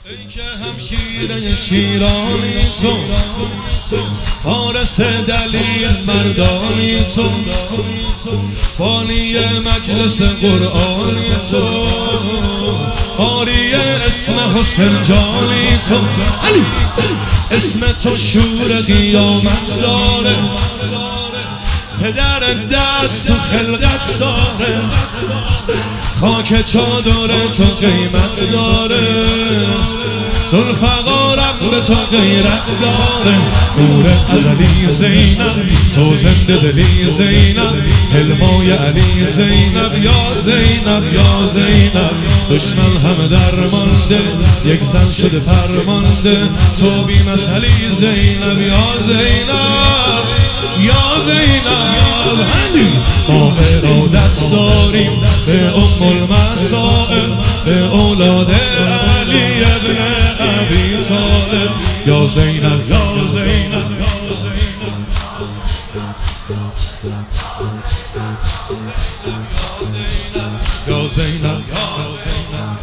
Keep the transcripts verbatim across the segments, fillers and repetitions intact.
ای که همشیره شیرانی تو، فارس دلیر مردانی تو، بانی مجلس قرآنی تو، قاری اسم حسین جانی تو، اسم تو شور قیامت داره، پدر دست تو خلقت داره، خاک چادر تو قیمت داره، ذوالفقارم به تو غیرت داره، نور ازلی زینب، تو زنده دلی زینب، حلمای علی زینب، یا زینب یا زینب، دشمن همه درمانده، یک زن شده فرمانده، تو بی مثلی زینب یا زینب یا زینب. ما ارادت داریم به ام المصائب، به اولاد علی ابن ابی طالب، یا زینب یا زینب یا زینب یا زینب.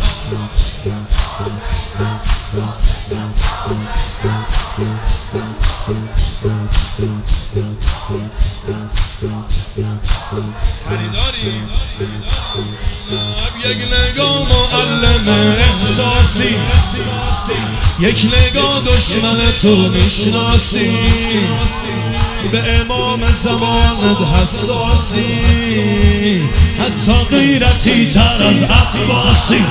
خریداری یک نگاه معلم احساسی، یک نگاه دشمن تو میشناسی، به امام زمانت حساسی، حتی غیرتی تر از عباسی،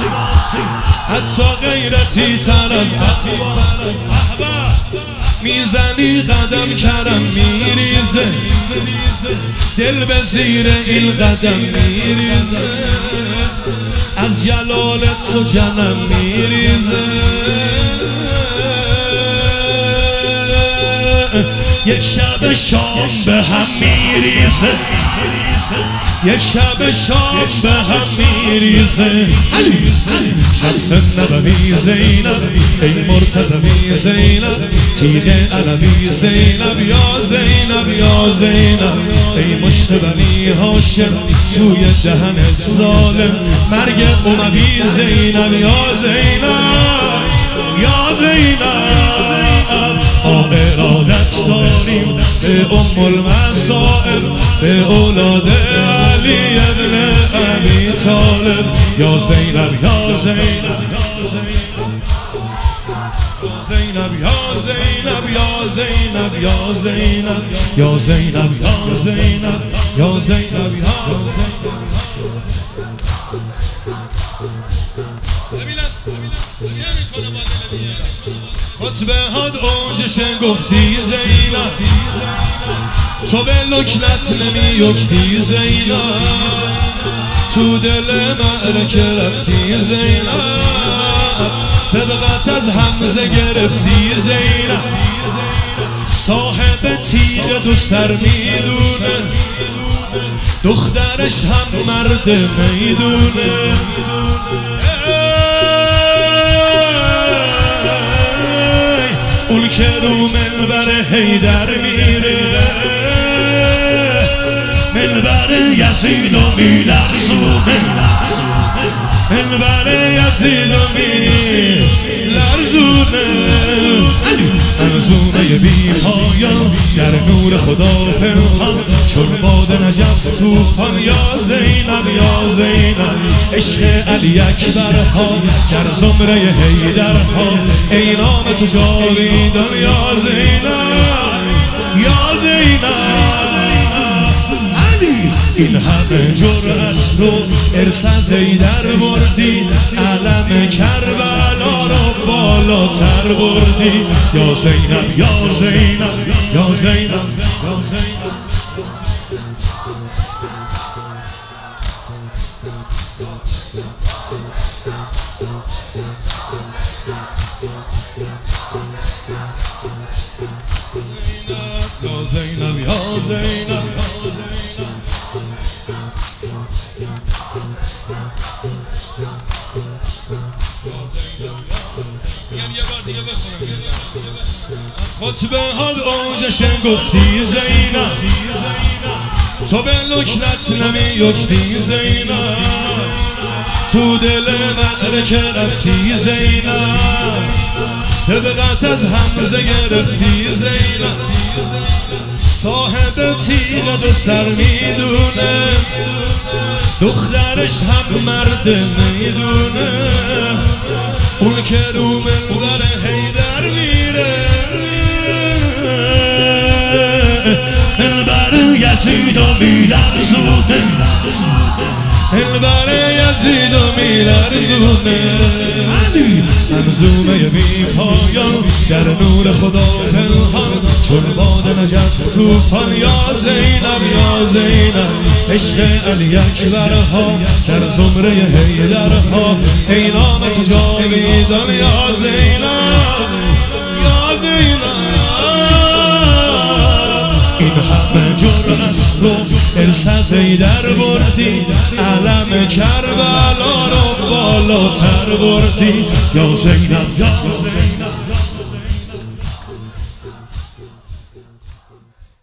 حتی غیرتی تر از عباسی، میزنی قدم کرم میریزه، دل به زیر این قدم میریزه، از جلال تو جنم میریزه، یک شب شام به هم میریزه، یک شب شام به هم میریزه، شمس نبوی زینب، ای مرتضوی زینب، تیغ علوی زینب یا زینب یا زینب، ای مشت بنی هاشم توی دهن ظالم، مرگ اموی زینب یا زینب یا زینب. ما ارادت داریم به ام المصائب، به اولاد علی ابن ابی طالب، یا زینب یا زینب زینب یا زینب یا زینب یا زینب یا زینب یا زینب یا زینب یا زینب. خطبه هاد اوجش گفتی زینب، تو به لکنت نمیفتی زینب، تو دل معرکه رفتی زینب، سبقت از حمزه گرفتی زینب، صاحب تیغ دو سر میدونه، دخترش هم مرد میدونه، اون که رو منبر حیدر میره، منبر یزید و میلرزونه، منبر یزید و میلرزونه، منظومه بی پایان در نور خدا پنهان، چون باد نجف توفان، یا زینب یا زینب، عشق علی اکبر ها گر زمره حیدر ها، ای نام تو جاویدان، یا زینب یا زینب. این همه جرأت رو ارث از حیدر بردی، علم کربلا رو بالاتر بردی، یا زینب یا زینب یا زینب یا زینب. یا زینب یا زینب خطبه حال اوجش گفتی زینب، تو به لکنت نمیفتی زینب، تو دل من که رفتی زینب، سبقت از حمزه گرفتی زینب. صاحب تیغ دو سر میدونه، دخترش هم مرد میدونه. اون که رو منبر حیدر میره، دلبر یزید و میلرزونه، دلبر یزید و میلرزونه. منظومه بی پایان در نور خدا پنهان، چون باد نجف توفان. یا زینب یا زینب عشق علی اکبرها، در زمره حیدرها ای نامت جاویدان. یا زینب یا زینب این همه جرأت رو ارث از حیدر بردی، علم کربلا رو بالاتر بردی. یا زینب یا زینب.